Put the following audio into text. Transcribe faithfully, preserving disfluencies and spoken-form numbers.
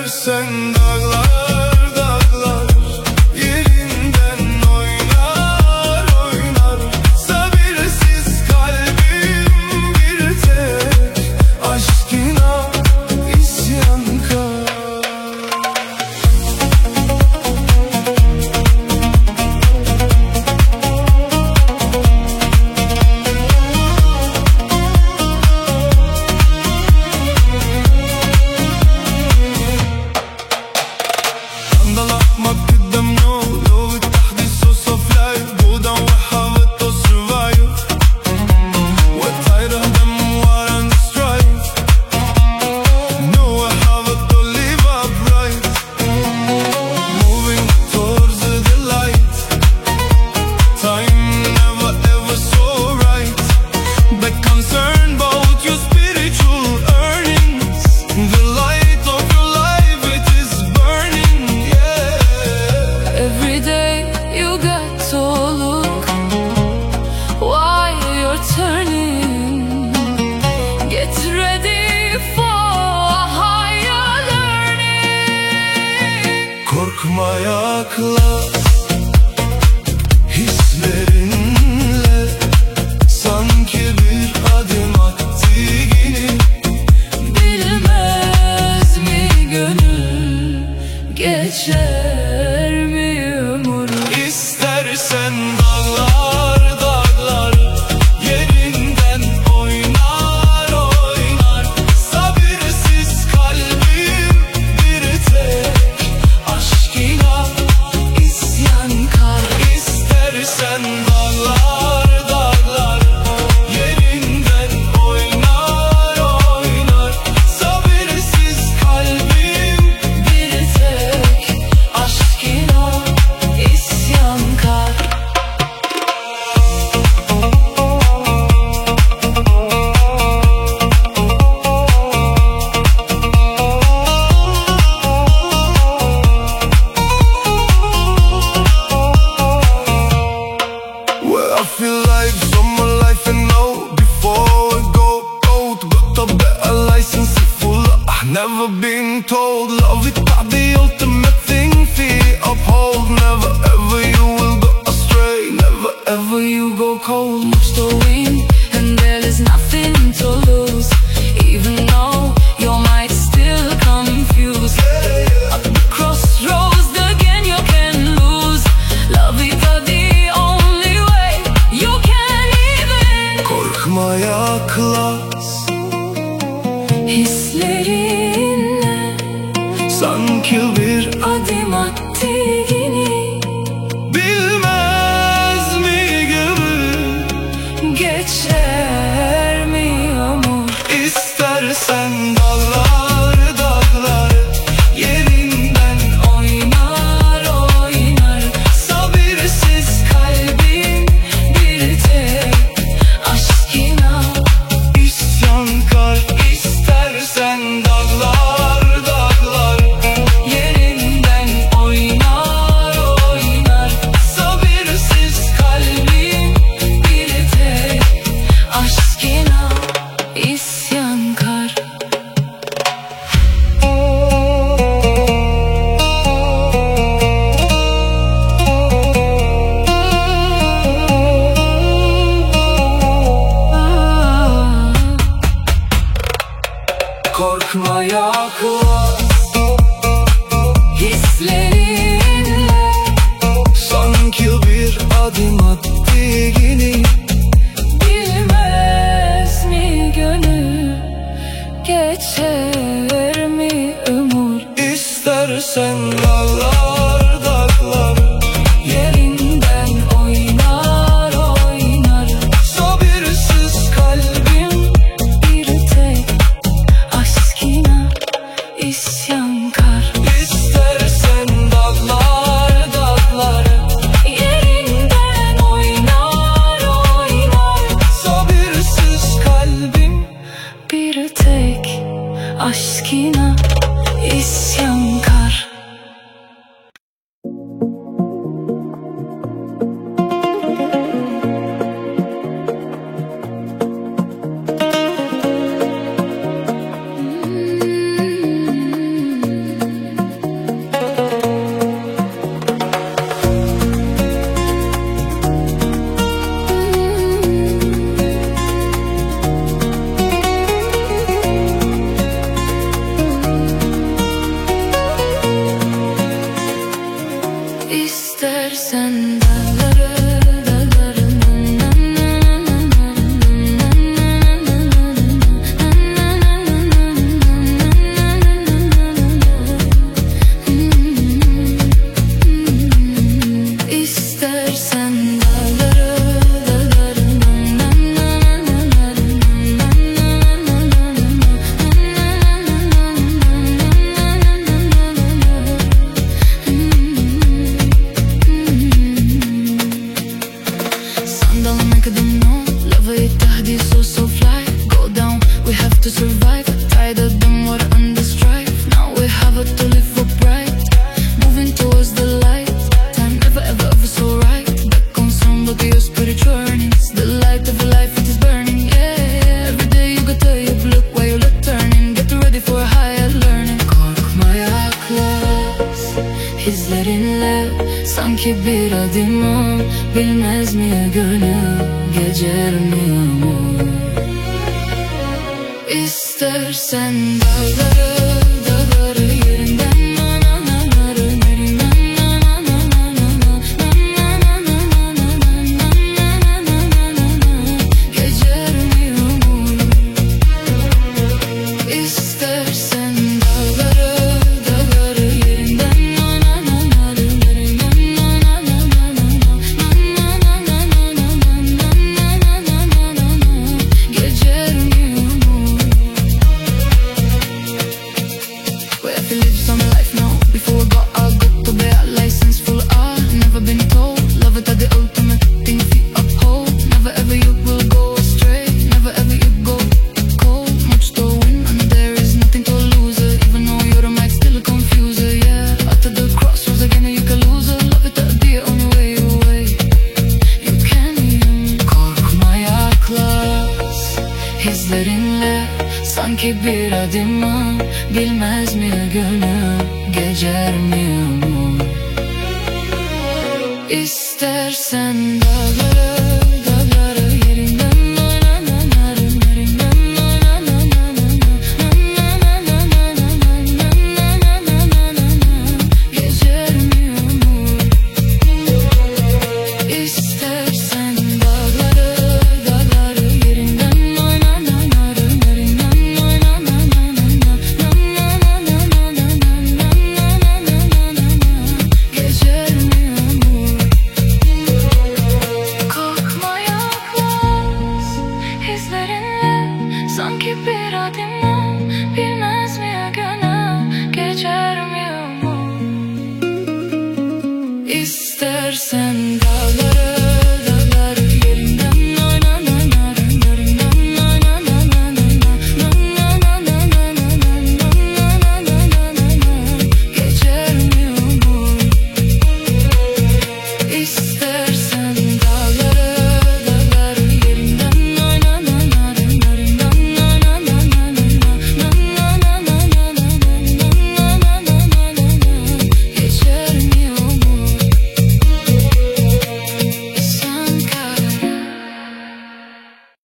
İstersen dağlar dağlar yerinden oynar oynar. Sabirsiz kalbim bir tek aşkına isyankar. Korkma yakla hislerinle, sanki bir adım attı yine. Bilmez mi gönül, geçer mi ömür? İstersen dağlar dağlar yerinden oynar oynar. Sabirsiz kalbim bir tek aşkına isyankar. İstersen dağlar dağlar yerinden oynar oynar. Sabirsiz kalbim Bir tek aşkına isyankar. Well, I feel like summer life and now before we go out, got a better license full. I've never been told love it got the ultimate thing for uphold. Never ever you will go astray, never ever you go cold. Much to win and there is nothing to lose, even though you might still confuse. At the crossroads again you can lose. Love is the only way you can even. Korkma yaklas Hislerinle sanki bir adım attı yine. bilmez mi gibi Geçer mi ömür? İstersen dağlar dağlar yerinden Oynar oynar. sabirsiz kalbim Bir tek aşkına isyankar. İstersen dağlar dağlar yerinden oynar oynar. sabirsiz kalbim Bir tek aşkına isyankar. Ah. korkma yaklas Hislerinle sanki bir adım attı yine. bilmez mi gönül, geçer mi ömür? İstersen dağlar dağlar Yerinden oynar oynar. sabirsiz kalbim Bir tek aşkına isyankar. İstersen dağlar dağlar Yerinden oynar oynar. sabirsiz kalbim Bir tek aşkına isyankar. İstersen dağları, dağları, İstersen dağları, dağları, Sandal make them know. Love it, tahdi so so fly. Go down, we have to survive. Tired of them water under strife. Now we have it to live upright. Moving towards the light. Time never ever ever so right. Back on somebody your spiritual earnings. The light of your life it is burning. Yeah, every day you gotta tell you look while you look turning. Get ready for a higher learning. Korkmaya yaklaş, izlerinle sanki bir adımım. Bilmez mi ya gönül geceler mi yağmur? İstersen